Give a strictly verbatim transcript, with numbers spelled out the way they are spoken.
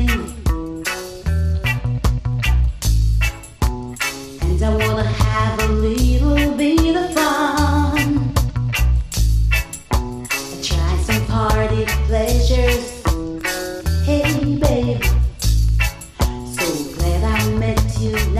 And I wanna have a little bit of fun. Try some party pleasures. Hey baby, so glad I met you.